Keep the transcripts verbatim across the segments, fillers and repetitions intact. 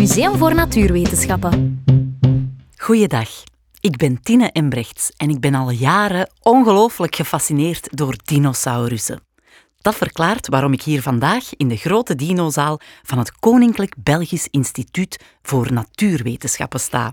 Museum voor Natuurwetenschappen. Goeiedag, ik ben Tine Embrechts en ik ben al jaren ongelooflijk gefascineerd door dinosaurussen. Dat verklaart waarom ik hier vandaag in de grote dinozaal van het Koninklijk Belgisch Instituut voor Natuurwetenschappen sta.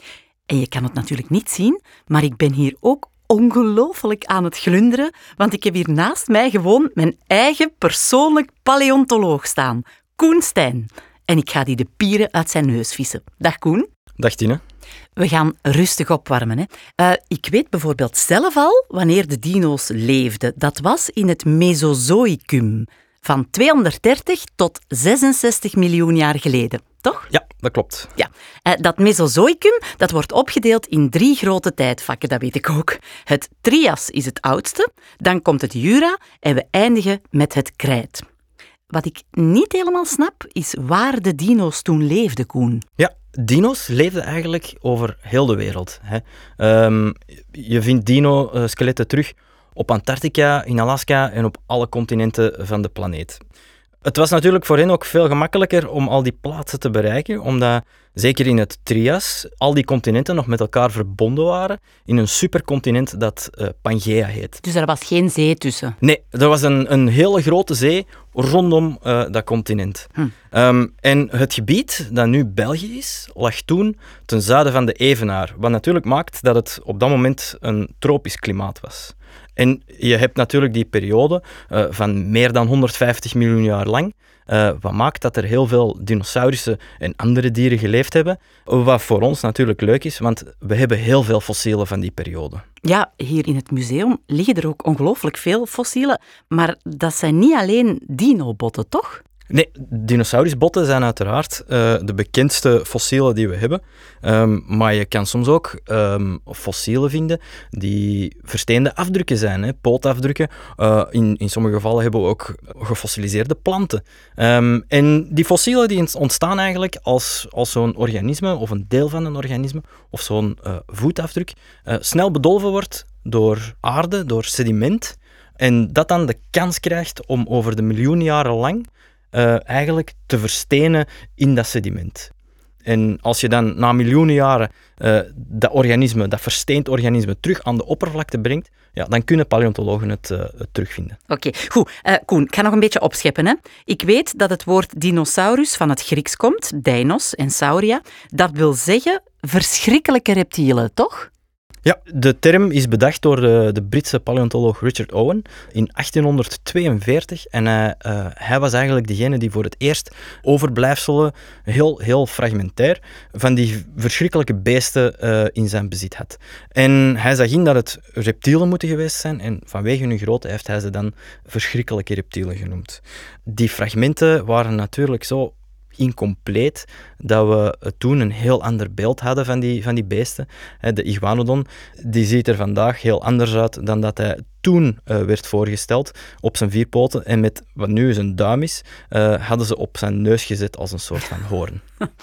En je kan het natuurlijk niet zien, maar ik ben hier ook ongelooflijk aan het glunderen, want ik heb hier naast mij gewoon mijn eigen persoonlijk paleontoloog staan, Koen Stijn. En ik ga die de pieren uit zijn neus vissen. Dag Koen. Dag Tine. We gaan rustig opwarmen. Hè. Uh, ik weet bijvoorbeeld zelf al wanneer de dino's leefden. Dat was in het Mesozoïcum, van tweehonderddertig tot zesenzestig miljoen jaar geleden. Toch? Ja, dat klopt. Ja. Uh, dat Mesozoïcum dat wordt opgedeeld in drie grote tijdvakken, dat weet ik ook. Het Trias is het oudste, dan komt het Jura en we eindigen met het Krijt. Wat ik niet helemaal snap, is waar de dino's toen leefden, Koen. Ja, dino's leefden eigenlijk over heel de wereld. Hè. Um, je vindt dino-skeletten terug op Antarctica, in Alaska en op alle continenten van de planeet. Het was natuurlijk voor hen ook veel gemakkelijker om al die plaatsen te bereiken, omdat zeker in het Trias al die continenten nog met elkaar verbonden waren in een supercontinent dat uh, Pangea heet. Dus er was geen zee tussen? Nee, er was een, een hele grote zee rondom uh, dat continent. Hm. Um, en het gebied dat nu België is, lag toen ten zuiden van de Evenaar, wat natuurlijk maakt dat het op dat moment een tropisch klimaat was. En je hebt natuurlijk die periode uh, van meer dan honderdvijftig miljoen jaar lang, uh, wat maakt dat er heel veel dinosaurussen en andere dieren geleefd hebben, wat voor ons natuurlijk leuk is, want we hebben heel veel fossielen van die periode. Ja, hier in het museum liggen er ook ongelooflijk veel fossielen, maar dat zijn niet alleen dinobotten, toch? Nee, dinosaurusbotten zijn uiteraard uh, de bekendste fossielen die we hebben. Um, maar je kan soms ook um, fossielen vinden die versteende afdrukken zijn, hè, pootafdrukken. Uh, in, in sommige gevallen hebben we ook gefossiliseerde planten. Um, en die fossielen die ontstaan eigenlijk als, als zo'n organisme, of een deel van een organisme, of zo'n uh, voetafdruk, uh, snel bedolven wordt door aarde, door sediment. En dat dan de kans krijgt om over de miljoenen jaren lang Uh, eigenlijk te verstenen in dat sediment. En als je dan na miljoenen jaren uh, dat organisme, dat versteend organisme, terug aan de oppervlakte brengt, ja, dan kunnen paleontologen het, uh, het terugvinden. Oké, okay, goed. Uh, Koen, ik ga nog een beetje opscheppen. Hè. Ik weet dat het woord dinosaurus van het Grieks komt, deinos en sauria. Dat wil zeggen verschrikkelijke reptielen, toch? Ja, de term is bedacht door de, de Britse paleontoloog Richard Owen in achttienhonderdtweeënveertig. En hij, uh, hij was eigenlijk degene die voor het eerst overblijfselen, heel, heel fragmentair, van die verschrikkelijke beesten uh, in zijn bezit had. En hij zag in dat het reptielen moeten geweest zijn en vanwege hun grootte heeft hij ze dan verschrikkelijke reptielen genoemd. Die fragmenten waren natuurlijk zo incompleet, dat we toen een heel ander beeld hadden van die, van die beesten. De iguanodon die ziet er vandaag heel anders uit dan dat hij toen uh, werd voorgesteld, op zijn vier poten. En met wat nu zijn duim is, uh, hadden ze op zijn neus gezet als een soort van hoorn.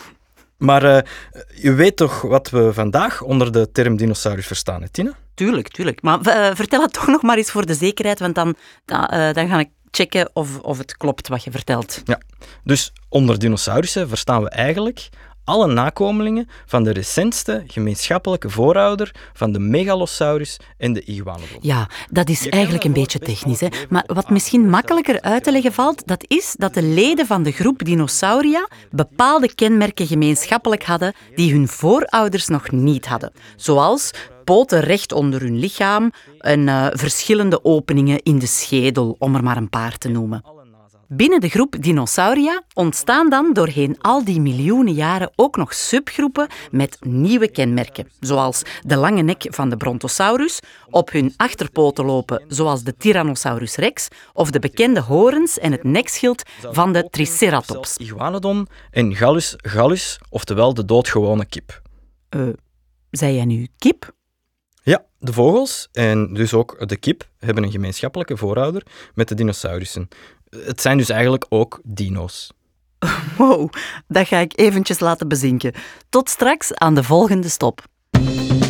Maar uh, je weet toch wat we vandaag onder de term dinosaurus verstaan, hè, Tine? Tuurlijk, tuurlijk. Maar uh, vertel het toch nog maar eens voor de zekerheid, want dan, dan, uh, dan ga ik checken of, of het klopt wat je vertelt. Ja, dus onder dinosaurussen verstaan we eigenlijk alle nakomelingen van de recentste gemeenschappelijke voorouder van de Megalosaurus en de Iguanodon. Ja, dat is eigenlijk een beetje technisch, hè? Maar wat misschien makkelijker uit te leggen valt, dat is dat de leden van de groep Dinosauria bepaalde kenmerken gemeenschappelijk hadden die hun voorouders nog niet hadden. Zoals poten recht onder hun lichaam en uh, verschillende openingen in de schedel, om er maar een paar te noemen. Binnen de groep Dinosauria ontstaan dan doorheen al die miljoenen jaren ook nog subgroepen met nieuwe kenmerken, zoals de lange nek van de Brontosaurus, op hun achterpoten lopen, zoals de Tyrannosaurus rex, of de bekende horens en het nekschild van de Triceratops. Iguanodon en Gallus gallus, oftewel de doodgewone kip. Uh, zei jij nu kip? Ja, de vogels en dus ook de kip hebben een gemeenschappelijke voorouder met de dinosaurussen. Het zijn dus eigenlijk ook dino's. Wow, dat ga ik eventjes laten bezinken. Tot straks aan de volgende stop.